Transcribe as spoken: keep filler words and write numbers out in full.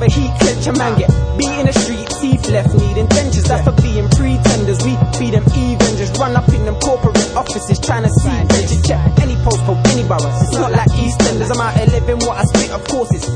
of a heat tension, man get beat in the street, teeth left needing dentures. That's for being pretenders. We be them even, just run up in them corporate offices trying to see. They just check any postcode, any borough. It's not like EastEnders. I'm out here living what I spit, of course it's